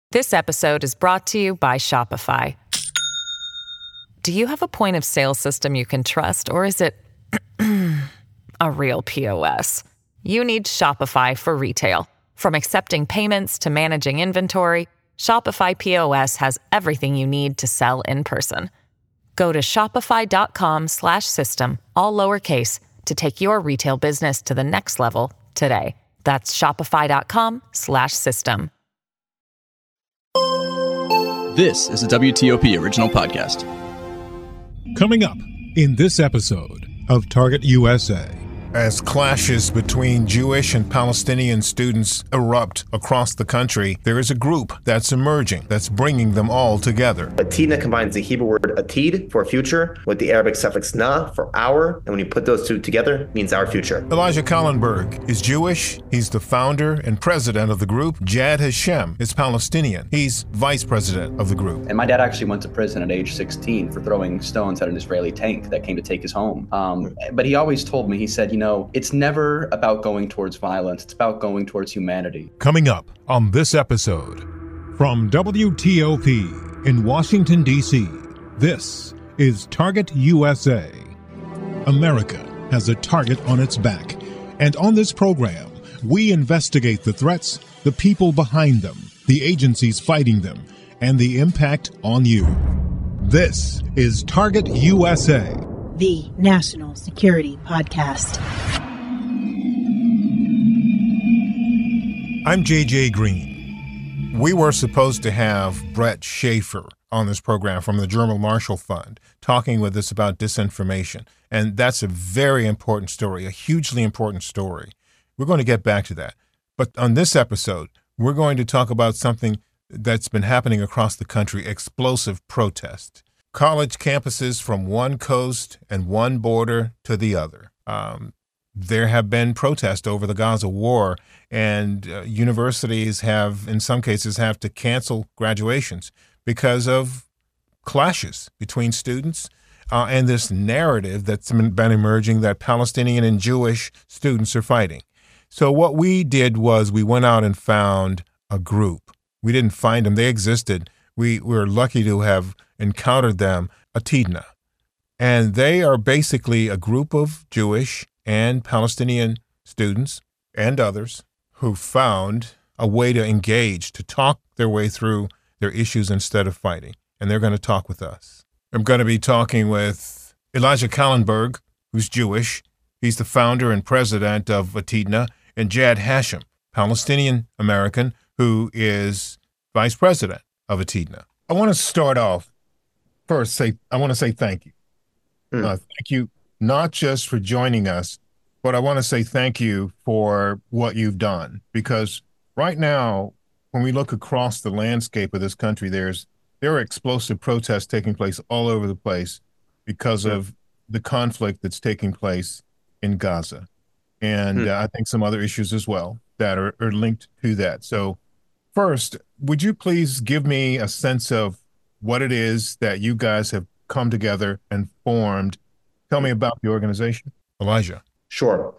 This episode is brought to you by Shopify. Do you have a point of sale system you can trust, or is it a real POS? You need Shopify for retail. From accepting payments to managing inventory, Shopify POS has everything you need to sell in person. Go to shopify.com/system, all lowercase, to take your retail business to the next level today. That's shopify.com/system. This is a WTOP original podcast. Coming up in this episode of Target USA. As clashes between Jewish and Palestinian students erupt across the country, there is a group that's emerging that's bringing them all together. Atidna combines the Hebrew word atid, for future, with the Arabic suffix na, for our, and when you put those two together, it means our future. Elijah Kallenberg is Jewish. He's the founder and president of the group. Jad Hashem is Palestinian. He's vice president of the group. And my dad actually went to prison at age 16 for throwing stones at an Israeli tank that came to take his home. But he always told me, he said, it's never about going towards violence. It's about going towards humanity. Coming up on this episode, from WTOP in Washington, D.C., this is Target USA. America has a target on its back. And on this program, we investigate the threats, the people behind them, the agencies fighting them, and the impact on you. This is Target USA, the National Security Podcast. I'm JJ Green. We were supposed to have Brett Schaefer on this program from the German Marshall Fund talking with us about disinformation. And that's a very important story, a hugely important story. We're going to get back to that. But on this episode, we're going to talk about something that's been happening across the country, explosive protest. College campuses from one coast and one border to the other. There have been protests over the Gaza war, and universities have, in some cases, have to cancel graduations because of clashes between students and this narrative that's been emerging that Palestinian and Jewish students are fighting. So what we did was we went out and found a group. We didn't find them. They existed. We were lucky to have encountered them, Atidna. And they are basically a group of Jewish and Palestinian students and others who found a way to engage, to talk their way through their issues instead of fighting. And they're going to talk with us. I'm going to be talking with Elijah Kallenberg, who's Jewish. He's the founder and president of Atidna, and Jad Hashem, Palestinian American, who is vice president of Atidna. I want to start off first. I want to say thank you. Thank you, not just for joining us, but I want to say thank you for what you've done. Because right now, when we look across the landscape of this country, there are explosive protests taking place all over the place because of the conflict that's taking place in Gaza. And I think some other issues as well that are linked to that. So first, would you please give me a sense of what it is that you guys have come together and formed? Tell me about the organization. Elijah. Sure.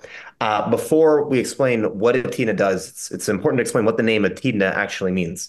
Before we explain what Atidna does, it's important to explain what the name Atidna actually means.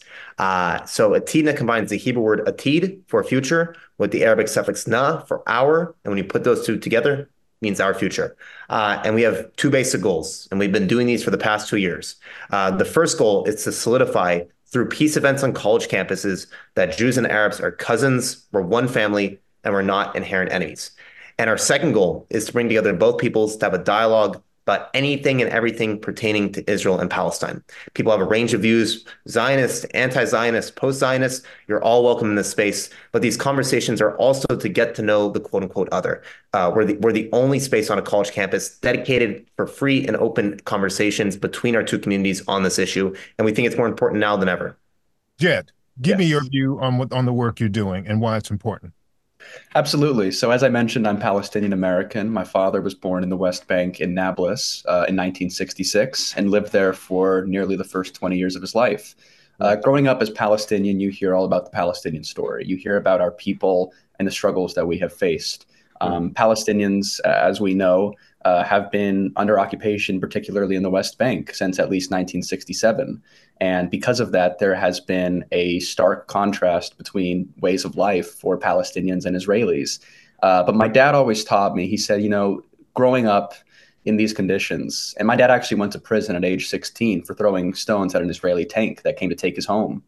So Atidna combines the Hebrew word atid, for future, with the Arabic suffix na, for our, and when you put those two together, it means our future. And we have two basic goals, and we've been doing these for the past 2 years. The first goal is to solidify through peace events on college campuses that Jews and Arabs are cousins, we're one family, and we're not inherent enemies. And our second goal is to bring together both peoples to have a dialogue about anything and everything pertaining to Israel and Palestine. People have a range of views, Zionist, anti-Zionist, post-Zionist. You're all welcome in this space. But these conversations are also to get to know the quote-unquote other. We're the only space on a college campus dedicated for free and open conversations between our two communities on this issue. And we think it's more important now than ever. Jed, give me your view on the work you're doing and why it's important. Absolutely. So as I mentioned, I'm Palestinian American. My father was born in the West Bank in Nablus in 1966 and lived there for nearly the first 20 years of his life. Growing up as Palestinian, you hear all about the Palestinian story. You hear about our people and the struggles that we have faced. Palestinians, as we know, have been under occupation, particularly in the West Bank, since at least 1967. And because of that, there has been a stark contrast between ways of life for Palestinians and Israelis. But my dad always taught me, he said, growing up in these conditions, and my dad actually went to prison at age 16 for throwing stones at an Israeli tank that came to take his home.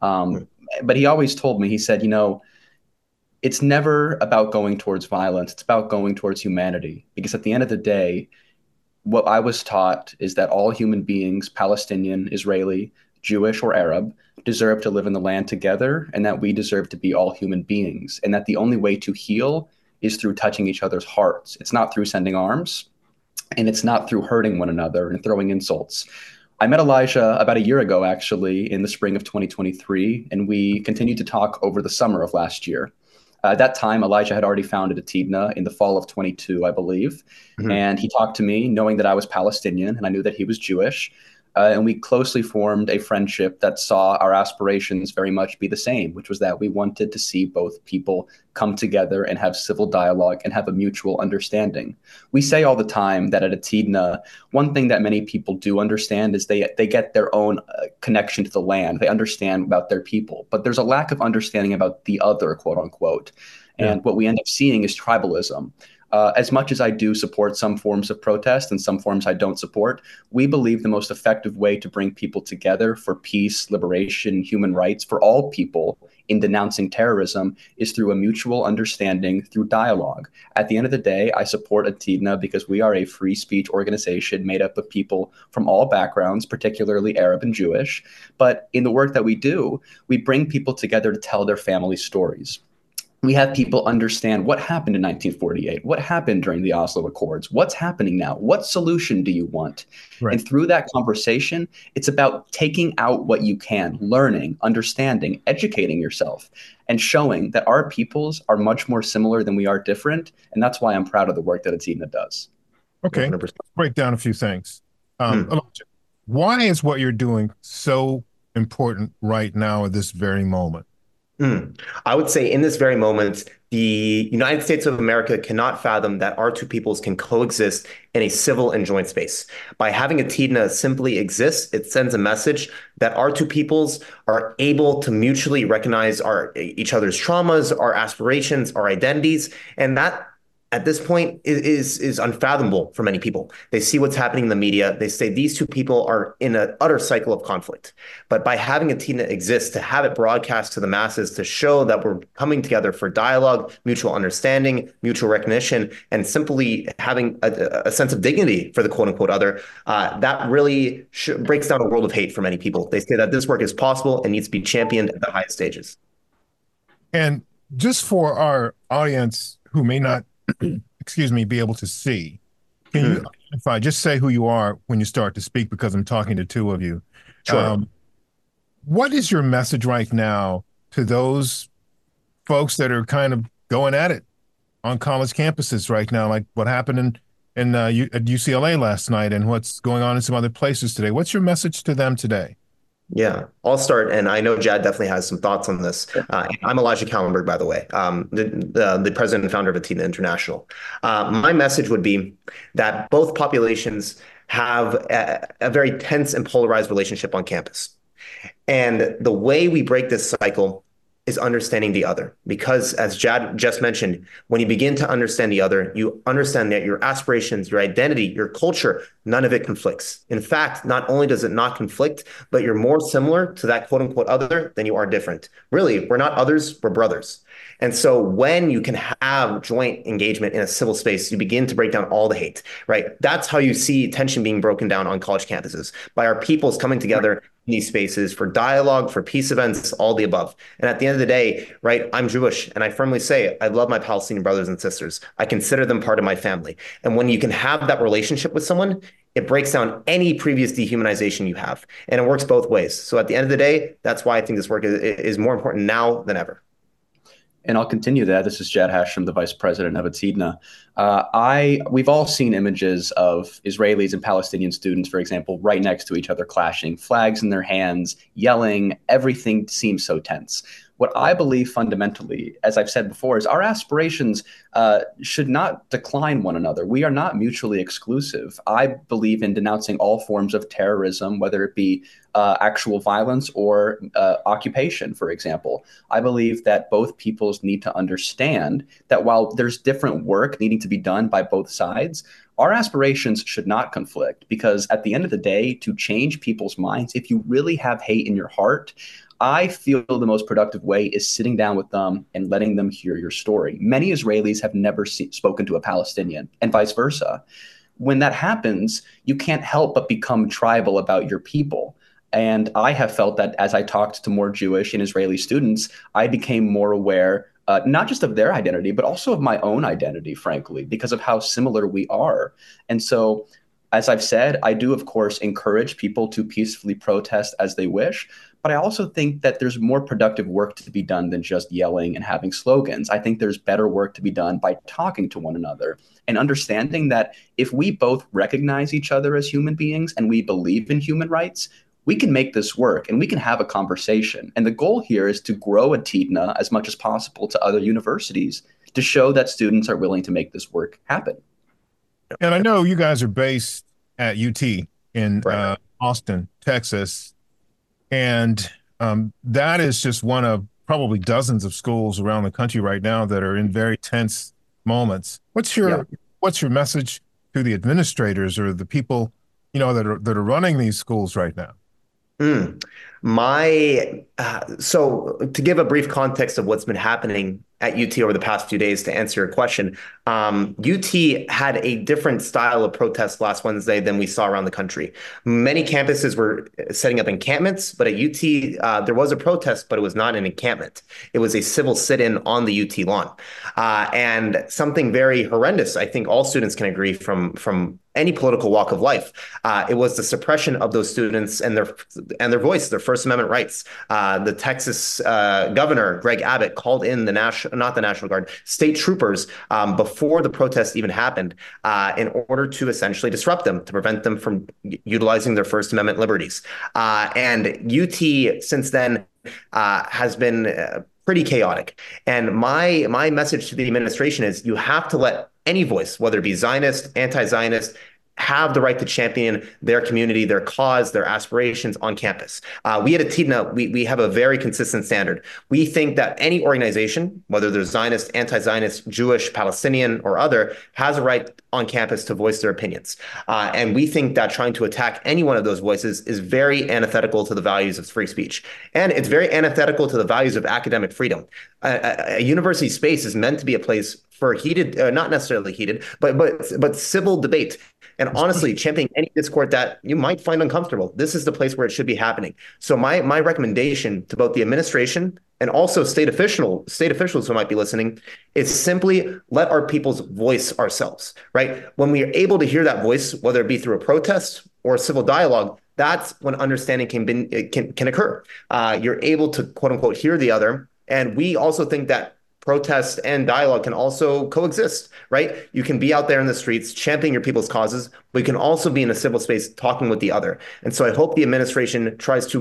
But he always told me, he said, it's never about going towards violence. It's about going towards humanity. Because at the end of the day, what I was taught is that all human beings, Palestinian, Israeli, Jewish, or Arab, deserve to live in the land together, and that we deserve to be all human beings, and that the only way to heal is through touching each other's hearts. It's not through sending arms, and it's not through hurting one another and throwing insults. I met Elijah about a year ago, actually, in the spring of 2023, and we continued to talk over the summer of last year. At that time, Elijah had already founded Atidna in the fall of 22, I believe. Mm-hmm. And he talked to me knowing that I was Palestinian, and I knew that he was Jewish. And we closely formed a friendship that saw our aspirations very much be the same, which was that we wanted to see both people come together and have civil dialogue and have a mutual understanding. We say all the time that at Atidna, one thing that many people do understand is they get their own connection to the land. They understand about their people, but there's a lack of understanding about the other, quote unquote. And what we end up seeing is tribalism. As much as I do support some forms of protest and some forms I don't support, we believe the most effective way to bring people together for peace, liberation, human rights for all people in denouncing terrorism is through a mutual understanding, through dialogue. At the end of the day, I support Atidna because we are a free speech organization made up of people from all backgrounds, particularly Arab and Jewish. But in the work that we do, we bring people together to tell their family stories. We have people understand what happened in 1948, what happened during the Oslo Accords, what's happening now, what solution do you want? Right. And through that conversation, it's about taking out what you can, learning, understanding, educating yourself, and showing that our peoples are much more similar than we are different. And that's why I'm proud of the work that Atidna does. Okay, 100%. Let's break down a few things. Why is what you're doing so important right now at this very moment? I would say in this very moment, the United States of America cannot fathom that our two peoples can coexist in a civil and joint space. By having Atidna simply exist, it sends a message that our two peoples are able to mutually recognize each other's traumas, our aspirations, our identities, and that at this point is unfathomable for many people. They see what's happening in the media. They say these two people are in an utter cycle of conflict. But by having Atidna exist, to have it broadcast to the masses, to show that we're coming together for dialogue, mutual understanding, mutual recognition, and simply having a sense of dignity for the quote unquote other, that really breaks down a world of hate for many people. They say that this work is possible and needs to be championed at the highest stages. And just for our audience who may not be able to see. Can you identify, just say who you are when you start to speak, because I'm talking to two of you. Sure. What is your message right now to those folks that are kind of going at it on college campuses right now, like what happened at UCLA last night and what's going on in some other places today? What's your message to them today? Yeah, I'll start. And I know Jad definitely has some thoughts on this. I'm Elijah Kallenberg, by the way, the president and founder of Atidna International. My message would be that both populations have a very tense and polarized relationship on campus. And the way we break this cycle is understanding the other. Because as Jad just mentioned, when you begin to understand the other, you understand that your aspirations, your identity, your culture, none of it conflicts. In fact, not only does it not conflict, but you're more similar to that quote unquote other than you are different. Really, we're not others, we're brothers. And so when you can have joint engagement in a civil space, you begin to break down all the hate, right? That's how you see tension being broken down on college campuses, by our peoples coming together in these spaces for dialogue, for peace events, all the above. And at the end of the day, right, I'm Jewish, and I firmly say I love my Palestinian brothers and sisters. I consider them part of my family. And when you can have that relationship with someone, it breaks down any previous dehumanization you have. And it works both ways. So at the end of the day, that's why I think this work is more important now than ever. And I'll continue that. This is Jad Hashem, the vice president of Atidna. We've all seen images of Israelis and Palestinian students, for example, right next to each other, clashing, flags in their hands, yelling. Everything seems so tense. What I believe fundamentally, as I've said before, is our aspirations should not decline one another. We are not mutually exclusive. I believe in denouncing all forms of terrorism, whether it be actual violence or occupation, for example. I believe that both peoples need to understand that while there's different work needing to be done by both sides, our aspirations should not conflict, because at the end of the day, to change people's minds, if you really have hate in your heart, I feel the most productive way is sitting down with them and letting them hear your story. Many Israelis have never spoken to a Palestinian, and vice versa. When that happens, you can't help but become tribal about your people. And I have felt that as I talked to more Jewish and Israeli students, I became more aware not just of their identity, but also of my own identity, frankly, because of how similar we are. And so, as I've said, I do, of course, encourage people to peacefully protest as they wish. But I also think that there's more productive work to be done than just yelling and having slogans. I think there's better work to be done by talking to one another and understanding that if we both recognize each other as human beings and we believe in human rights, we can make this work and we can have a conversation. And the goal here is to grow a TIDNA as much as possible to other universities to show that students are willing to make this work happen. And I know you guys are based at UT in Austin, Texas. And that is just one of probably dozens of schools around the country right now that are in very tense moments. What's your message to the administrators or the people, that are running these schools right now? So to give a brief context of what's been happening at UT over the past few days to answer your question, UT had a different style of protest last Wednesday than we saw around the country. Many campuses were setting up encampments, but at UT, there was a protest, but it was not an encampment. It was a civil sit-in on the UT lawn. And something very horrendous, I think all students can agree from any political walk of life. It was the suppression of those students and their voice, their First Amendment rights. The Texas governor, Greg Abbott, called in not the National Guard, state troopers before the protest even happened in order to essentially disrupt them, to prevent them from utilizing their First Amendment liberties. And UT since then has been pretty chaotic. And my message to the administration is you have to let any voice, whether it be Zionist, anti-Zionist, have the right to champion their community, their cause, their aspirations on campus. We at TIDNA, we have a very consistent standard. We think that any organization, whether they're Zionist, anti-Zionist, Jewish, Palestinian, or other, has a right on campus to voice their opinions. And we think that trying to attack any one of those voices is very antithetical to the values of free speech. And it's very antithetical to the values of academic freedom. A university space is meant to be a place for heated, not necessarily heated, but civil debate. And honestly, championing any discord that you might find uncomfortable. This is the place where it should be happening. So my recommendation to both the administration and also state officials who might be listening is simply let our peoples voice ourselves, right? When we are able to hear that voice, whether it be through a protest or a civil dialogue, that's when understanding can occur. You're able to, quote unquote, hear the other. And we also think that protest and dialogue can also coexist, right? You can be out there in the streets championing your people's causes, but you can also be in a civil space talking with the other. And so I hope the administration tries to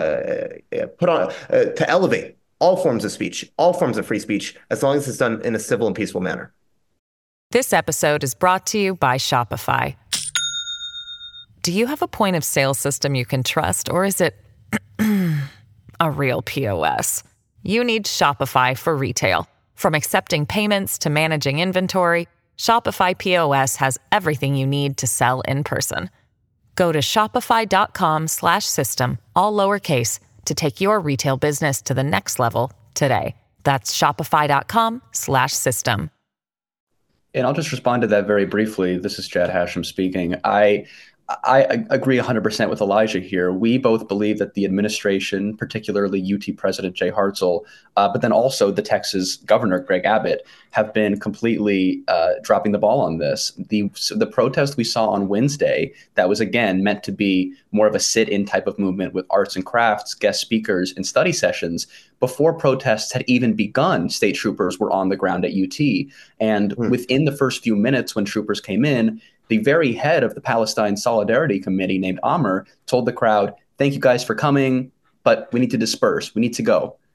to elevate all forms of speech, all forms of free speech, as long as it's done in a civil and peaceful manner. This episode is brought to you by Shopify. Do you have a point of sale system you can trust, or is it a real POS? You need Shopify for retail. From accepting payments to managing inventory, Shopify POS has everything you need to sell in person. Go to shopify.com/system, all lowercase, to take your retail business to the next level today. That's shopify.com/system. And I'll just respond to that very briefly. This is Jad Hashem speaking. I agree 100% with Elijah here. We both believe that the administration, particularly UT President Jay Hartzell, but then also the Texas Governor Greg Abbott, have been completely dropping the ball on this. The protest we saw on Wednesday, that was again meant to be more of a sit-in type of movement with arts and crafts, guest speakers, and study sessions. Before protests had even begun, state troopers were on the ground at UT. And within the first few minutes when troopers came in, the very head of the Palestine Solidarity Committee named Amr told the crowd, "Thank you guys for coming, but we need to disperse. We need to go."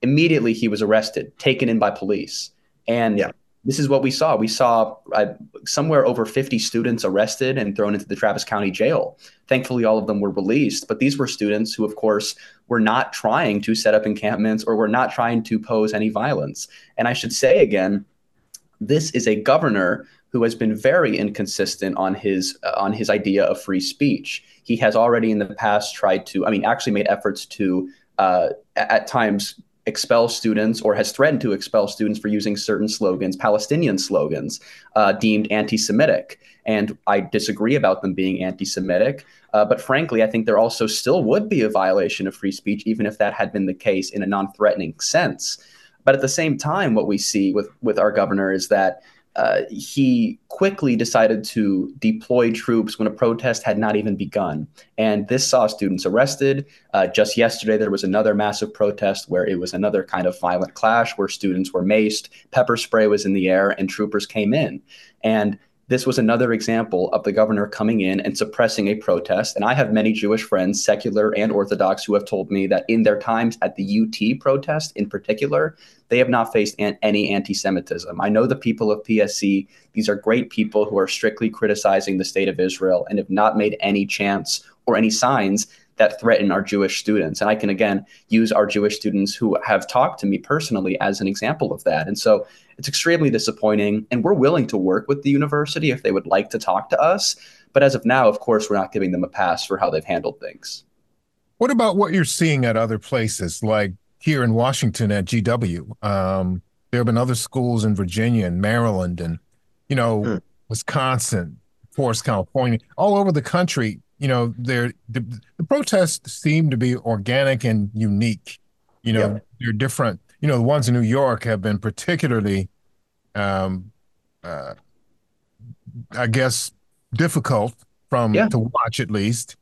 immediately he was arrested, taken in by police. And this is what we saw. We saw somewhere over 50 students arrested and thrown into the Travis County jail. Thankfully, all of them were released. But these were students who, of course, were not trying to set up encampments or were not trying to pose any violence. And I should say again, this is a governor who has been very inconsistent on his idea of free speech. He has already in the past tried to, actually made efforts to at times expel students, or has threatened to expel students for using certain slogans, Palestinian slogans, deemed anti-Semitic. And I disagree about them being anti-Semitic. But frankly, I think there also still would be a violation of free speech, even if that had been the case in a non-threatening sense. But at the same time, what we see with our governor is that he quickly decided to deploy troops when a protest had not even begun. And this saw students arrested. Just yesterday, there was another massive protest where it was another kind of violent clash where students were maced, pepper spray was in the air, and troopers came in. And this was another example of the governor coming in and suppressing a protest. And I have many Jewish friends, secular and Orthodox, who have told me that in their times at the UT protest in particular, they have not faced any anti-Semitism. I know the people of PSC. These are great people who are strictly criticizing the state of Israel and have not made any chants or any signs that threaten our Jewish students. And I can, again, use our Jewish students who have talked to me personally as an example of that. And so it's extremely disappointing. And we're willing to work with the university if they would like to talk to us. But as of now, of course, we're not giving them a pass for how they've handled things. What about what you're seeing at other places, like here in Washington at GW? There have been other schools in Virginia and Maryland and, Wisconsin, of course, California, all over the country. The protests seem to be organic and unique. They're different. The ones in New York have been particularly, I guess, difficult to watch at least.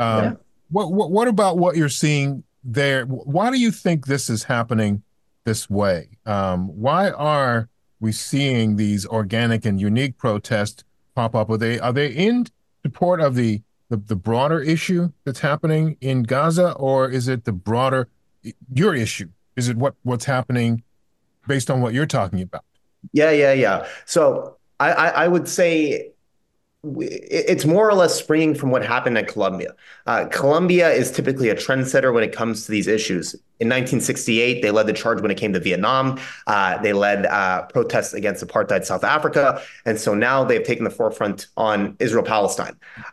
What about what you're seeing there? Why do you think this is happening this way? Why are we seeing these organic and unique protests pop up? Are they in support of the broader issue that's happening in Gaza, or is it your issue? Is it what's happening based on what you're talking about? Yeah. So I would say it's more or less springing from what happened at Columbia. Columbia is typically a trendsetter when it comes to these issues. In 1968, they led the charge when it came to Vietnam. They led protests against apartheid South Africa. And so now they've taken the forefront on Israel-Palestine.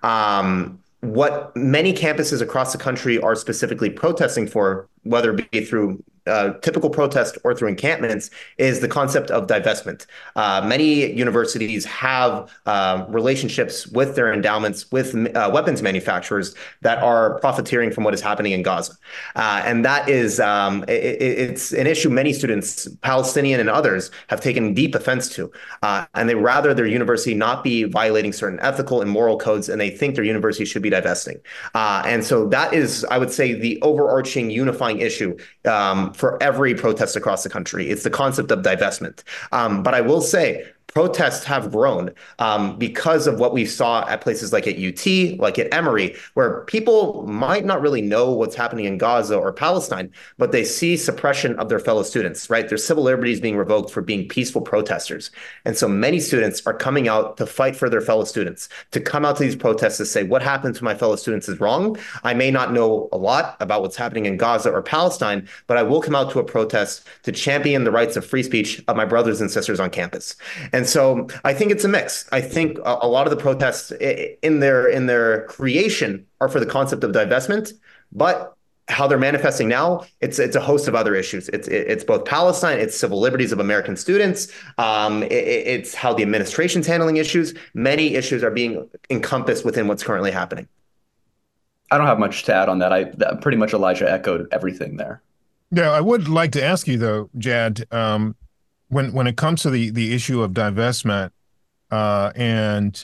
What many campuses across the country are specifically protesting for, whether it be through typical protest or through encampments, is the concept of divestment. Many universities have relationships with their endowments with weapons manufacturers that are profiteering from what is happening in Gaza. And that is, it's an issue many students, Palestinian and others, have taken deep offense to. And they rather their university not be violating certain ethical and moral codes, and they think their university should be divesting. And so that is, I would say, the overarching unifying issue for every protest across the country. It's the concept of divestment. But I will say, protests have grown because of what we saw at places like at UT, like at Emory, where people might not really know what's happening in Gaza or Palestine, but they see suppression of their fellow students, right? Their civil liberties being revoked for being peaceful protesters. And so many students are coming out to fight for their fellow students, to come out to these protests to say, what happened to my fellow students is wrong. I may not know a lot about what's happening in Gaza or Palestine, but I will come out to a protest to champion the rights of free speech of my brothers and sisters on campus. And so I think it's a mix. I think a lot of the protests in their creation are for the concept of divestment, but how they're manifesting now, it's a host of other issues. It's both Palestine, it's civil liberties of American students, it's how the administration's handling issues. Many issues are being encompassed within what's currently happening. I don't have much to add on that. Pretty much Elijah echoed everything there. Yeah, I would like to ask you though, Jad, when it comes to the issue of divestment and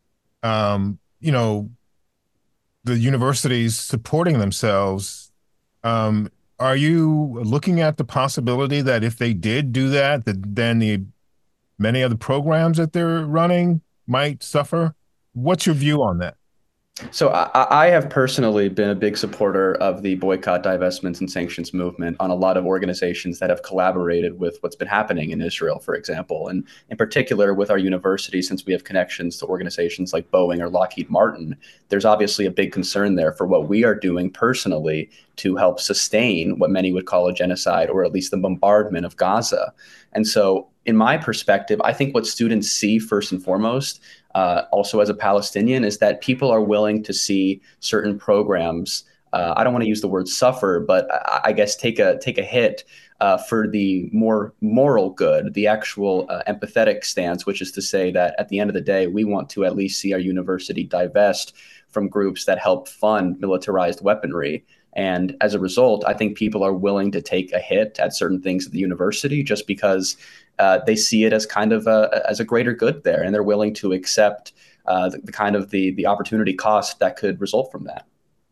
the universities supporting themselves, are you looking at the possibility that if they did do that, then many of the programs that they're running might suffer? What's your view on that? So I have personally been a big supporter of the boycott, divestments, and sanctions movement on a lot of organizations that have collaborated with what's been happening in Israel, for example, and in particular with our university, since we have connections to organizations like Boeing or Lockheed Martin. There's obviously a big concern there for what we are doing personally to help sustain what many would call a genocide, or at least the bombardment of Gaza. And so, in my perspective, I think what students see first and foremost, also as a Palestinian, is that people are willing to see certain programs. I don't want to use the word suffer, but I guess take a hit for the more moral good, the actual empathetic stance, which is to say that at the end of the day, we want to at least see our university divest from groups that help fund militarized weaponry. And as a result, I think people are willing to take a hit at certain things at the university just because they see it as kind of as a greater good there, and they're willing to accept the kind of the opportunity cost that could result from that.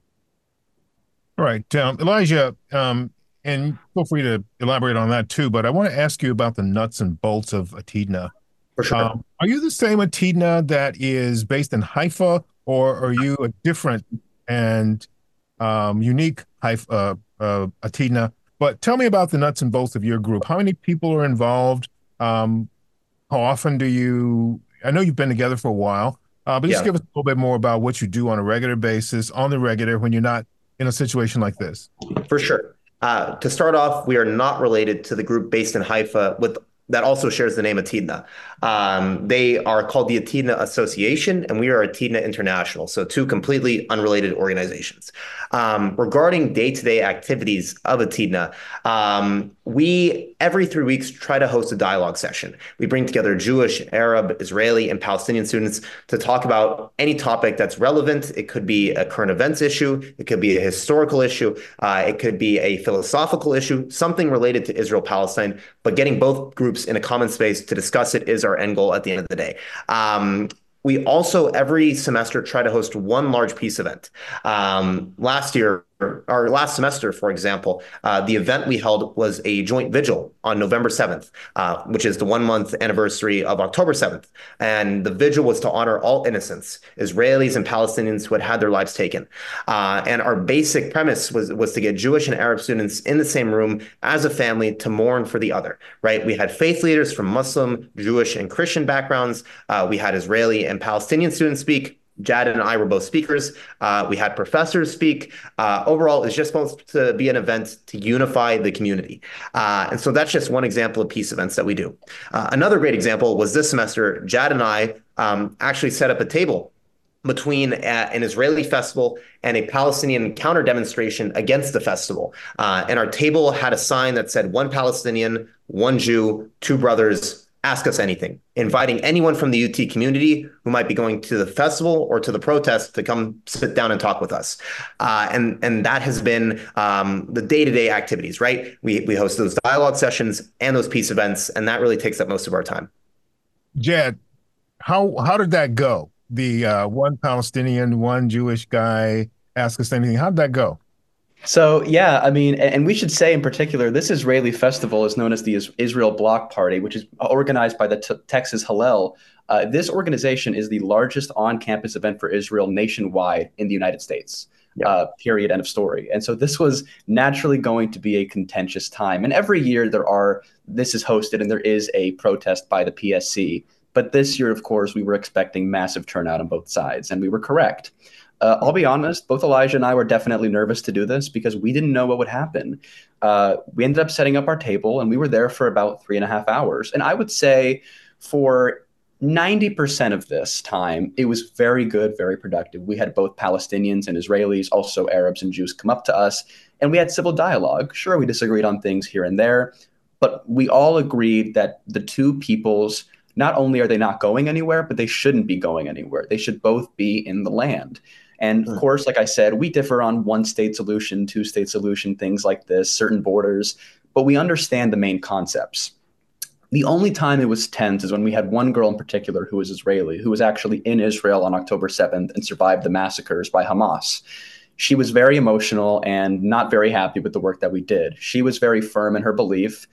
All right, Elijah, and feel free to elaborate on that too, but I want to ask you about the nuts and bolts of Atidna. For sure. Are you the same Atidna that is based in Haifa, or are you a different and unique Atidna? But tell me about the nuts and bolts of your group. How many people are involved? How often do you, I know you've been together for a while, but just give us a little bit more about what you do on a regular basis, on the regular, when you're not in a situation like this. For sure. To start off, we are not related to the group based in Haifa that also shares the name Atidna. They are called the Atidna Association, and we are Atidna International, so two completely unrelated organizations. Regarding day-to-day activities of Atidna, we, every 3 weeks, try to host a dialogue session. We bring together Jewish, Arab, Israeli, and Palestinian students to talk about any topic that's relevant. It could be a current events issue. It could be a historical issue. It could be a philosophical issue, something related to Israel-Palestine, but getting both groups in a common space to discuss it is our end goal at the end of the day. We also, every semester, try to host one large peace event. Last semester, for example, the event we held was a joint vigil on November 7th, which is the 1 month anniversary of October 7th. And the vigil was to honor all innocents, Israelis and Palestinians who had had their lives taken. And our basic premise was to get Jewish and Arab students in the same room as a family to mourn for the other, right? We had faith leaders from Muslim, Jewish, and Christian backgrounds. We had Israeli and Palestinian students speak. Jad and I were both speakers. We had professors speak. Overall, it's just supposed to be an event to unify the community. And so that's just one example of peace events that we do. Another great example was this semester, Jad and I actually set up a table between an Israeli festival and a Palestinian counter demonstration against the festival. And our table had a sign that said, "One Palestinian, one Jew, two brothers, ask us anything," inviting anyone from the UT community who might be going to the festival or to the protest to come sit down and talk with us. And that has been the day-to-day activities, right? We host those dialogue sessions and those peace events, and that really takes up most of our time. Jad, how did that go? The one Palestinian, one Jewish guy, ask us anything. How did that go? So, yeah, I mean, and we should say in particular, this Israeli festival is known as the Israel Block Party, which is organized by the Texas Hillel. This organization is the largest on-campus event for Israel nationwide in the United States. Period. End of story. And so this was naturally going to be a contentious time. And every year this is hosted and there is a protest by the PSC. But this year, of course, we were expecting massive turnout on both sides, and we were correct. I'll be honest, both Elijah and I were definitely nervous to do this because we didn't know what would happen. We ended up setting up our table, and we were there for about 3.5 hours. And I would say for 90% of this time, it was very good, very productive. We had both Palestinians and Israelis, also Arabs and Jews, come up to us, and we had civil dialogue. Sure, we disagreed on things here and there, but we all agreed that the two peoples, not only are they not going anywhere, but they shouldn't be going anywhere. They should both be in the land. And of course, like I said, we differ on one-state solution, two-state solution, things like this, certain borders, but we understand the main concepts. The only time it was tense is when we had one girl in particular who was Israeli, who was actually in Israel on October 7th and survived the massacres by Hamas. She was very emotional and not very happy with the work that we did. She was very firm in her belief.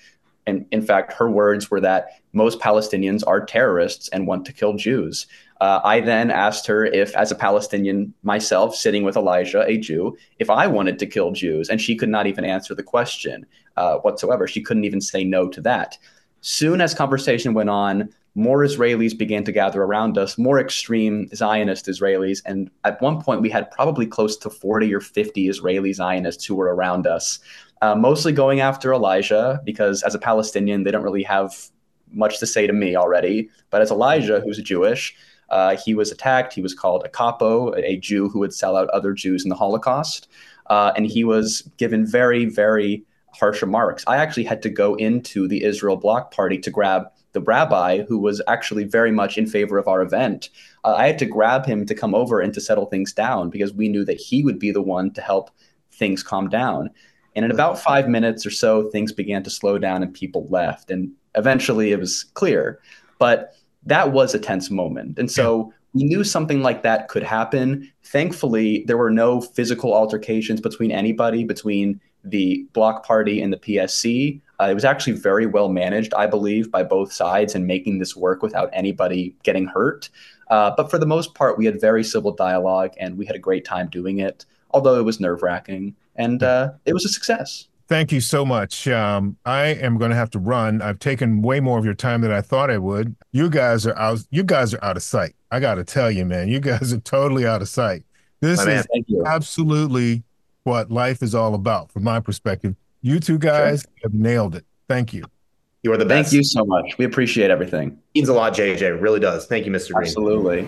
And in fact, her words were that most Palestinians are terrorists and want to kill Jews. I then asked her if, as a Palestinian myself, sitting with Elijah, a Jew, if I wanted to kill Jews, and she could not even answer the question whatsoever. She couldn't even say no to that. Soon as conversation went on, more Israelis began to gather around us, more extreme Zionist Israelis. And at one point, we had probably close to 40 or 50 Israeli Zionists who were around us, mostly going after Elijah, because as a Palestinian, they don't really have much to say to me already. But as Elijah, who's Jewish, he was attacked. He was called a capo, a Jew who would sell out other Jews in the Holocaust. And he was given very, very harsh remarks. I actually had to go into the Israel Bloc Party to grab the rabbi, who was actually very much in favor of our event. I had to grab him to come over and to settle things down because we knew that he would be the one to help things calm down. And in about 5 minutes or so, things began to slow down and people left. And eventually it was clear. But that was a tense moment. And so we knew something like that could happen. Thankfully, there were no physical altercations between anybody, between the Bloc Party and the PSC. It was actually very well managed, I believe, by both sides in making this work without anybody getting hurt. But for the most part, we had very civil dialogue and we had a great time doing it, although it was nerve-wracking. And it was a success. Thank you so much. I am going to have to run. I've taken way more of your time than I thought I would. You guys are out. You guys are out of sight. I got to tell you, man, you guys are totally out of sight. This is absolutely what life is all about, from my perspective. You two guys have nailed it. Thank you. You are the best. Thank you so much. We appreciate everything. Means a lot, JJ. It really does. Thank you, Mr. Green. Absolutely.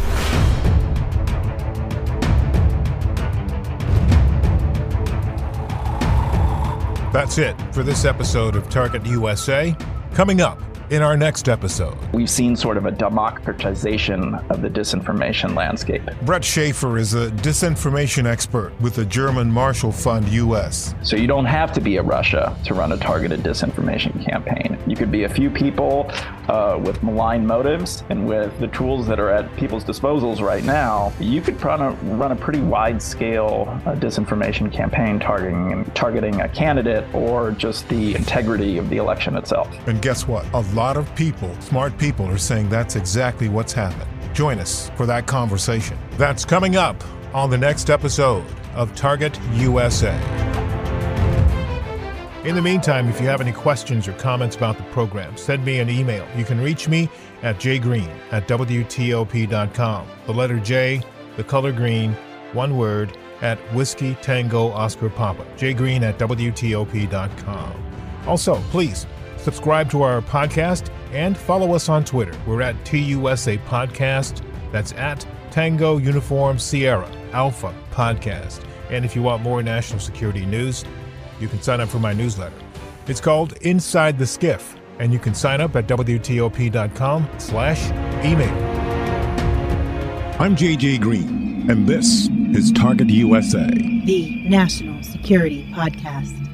That's it for this episode of Target USA. Coming up in our next episode, we've seen sort of a democratization of the disinformation landscape. Brett Schaefer is a disinformation expert with the German Marshall Fund US. So you don't have to be a Russia to run a targeted disinformation campaign. You could be a few people with malign motives, and with the tools that are at people's disposals right now, you could run a pretty wide-scale disinformation campaign targeting a candidate or just the integrity of the election itself. And guess what? A lot of people, smart people, are saying that's exactly what's happened. Join us for that conversation. That's coming up on the next episode of Target USA. In the meantime, if you have any questions or comments about the program, send me an email. You can reach me at jgreen@wtop.com. The letter J, the color green, one word, at Whiskey Tango Oscar Papa. jgreen@wtop.com. Also, please subscribe to our podcast and follow us on Twitter. We're at TUSA Podcast. That's at Tango Uniform Sierra Alpha Podcast. And if you want more national security news, you can sign up for my newsletter. It's called Inside the Skiff, and you can sign up at WTOP.com/email. I'm JJ Green, and this is Target USA, the National Security Podcast.